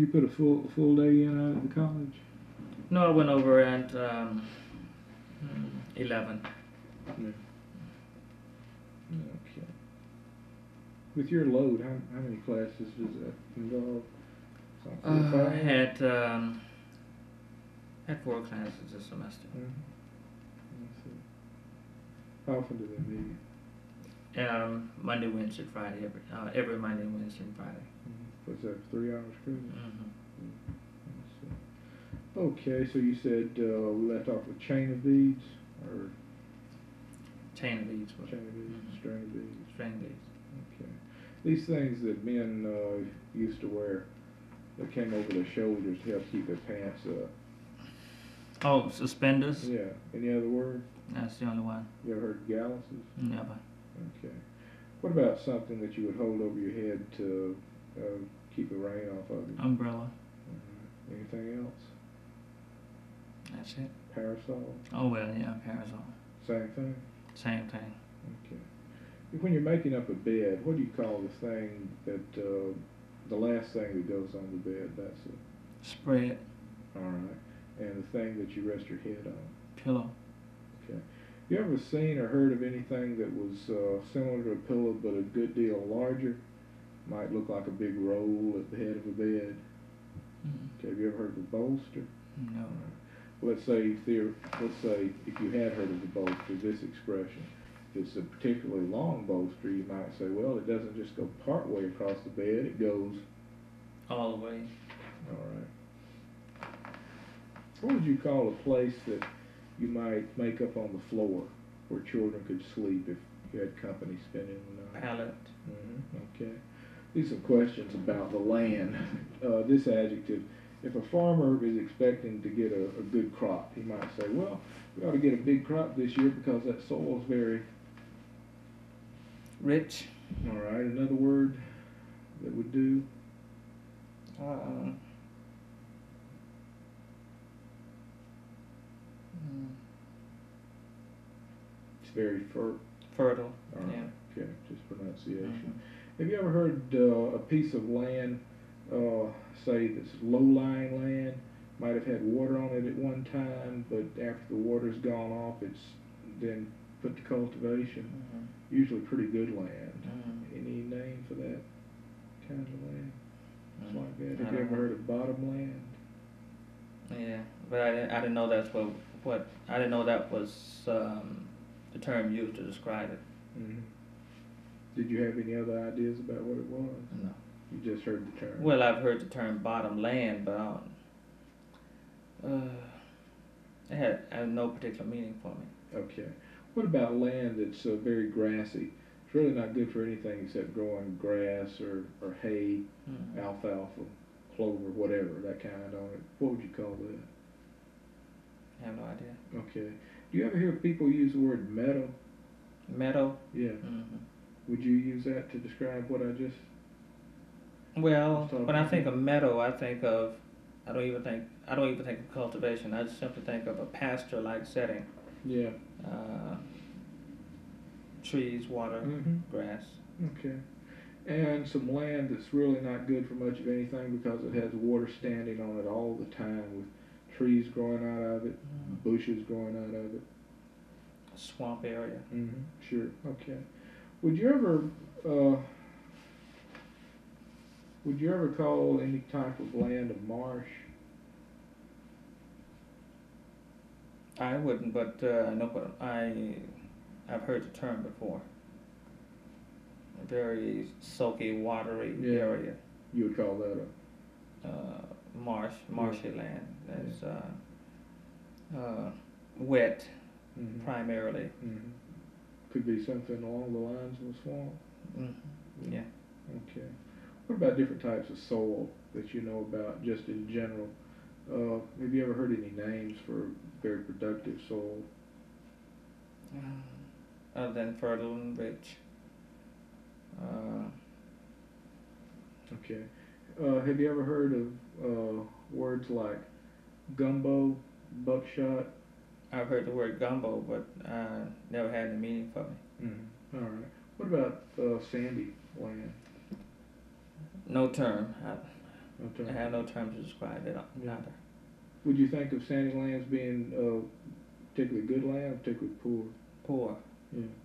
You put a full day in out at the college? No, I went over at 11. Yeah. Okay. With your load, how many classes does that involve? I had 4 classes this semester. How often do they meet? Monday, Wednesday, Friday, every Monday, Wednesday, and Friday. What's that, 3 hours credit? Mm-hmm. Okay, so you said we left off with chain of beads, or chain of beads, string of beads. String of beads. Okay, these things that men used to wear that came over their shoulders to help keep their pants up. Oh, suspenders. Yeah. Any other word? That's the only one. You ever heard of galluses? Never. Okay. What about something that you would hold over your head to keep the rain off of you? Umbrella. Anything else? That's it. Parasol? Oh, well, yeah, parasol. Same thing? Same thing. Okay. When you're making up a bed, what do you call the thing that, the last thing that goes on the bed? That's a... Spread. All right. And the thing that you rest your head on? Pillow. Okay. You ever seen or heard of anything that was similar to a pillow but a good deal larger? Might look like a big roll at the head of a bed. Okay. Have you ever heard of a bolster? No. Let's say if you had heard of the bolster, this expression. If it's a particularly long bolster, you might say, well, it doesn't just go part way across the bed, it goes all the way. All right. What would you call a place that you might make up on the floor where children could sleep if you had company spending the night? Pallet. Okay. These are some questions about the land. This adjective. If a farmer is expecting to get a good crop, he might say, well, we ought to get a big crop this year because that soil is very rich. All right. Another word that would do? It's very fertile. All right. Yeah. Okay. Just pronunciation. Have you ever heard a piece of land, say that's low-lying land, might have had water on it at one time, but after the water's gone off, it's then put to cultivation? Usually pretty good land. Any name for that kind of land? It's like that. Have you ever heard of bottomland? Yeah, but I didn't know that's what I didn't know that was the term used to describe it. Did you have any other ideas about what it was? No. You just heard the term? Well, I've heard the term bottom land, but it had no particular meaning for me. Okay. What about land that's very grassy? It's really not good for anything except growing grass or hay, alfalfa, clover, whatever, that kind on it. What would you call that? I have no idea. Okay. Do you ever hear people use the word meadow? Meadow? Yeah. Would you use that to describe what I just... Well, when I think of meadow, I don't even think of cultivation. I just simply think of a pasture-like setting. Yeah. Trees, water, grass. Okay. And some land that's really not good for much of anything because it has water standing on it all the time with trees growing out of it, bushes growing out of it. Swamp area. Sure. Okay. Would you ever call any type of land a marsh? I wouldn't, but I know what I've heard the term before. A very soaky, watery area. You would call that marshy land. That's wet, primarily. Could be something along the lines of a swamp. Yeah. Okay. What about different types of soil that you know about, just in general? Have you ever heard any names for very productive soil? Other than fertile and rich. Okay. Have you ever heard of words like gumbo, buckshot? I've heard the word gumbo, but never had any meaning for me. All right. What about sandy land? No term. Okay. I have no term to describe it either. Would you think of sandy lands being particularly good land or particularly poor? Poor. Yeah.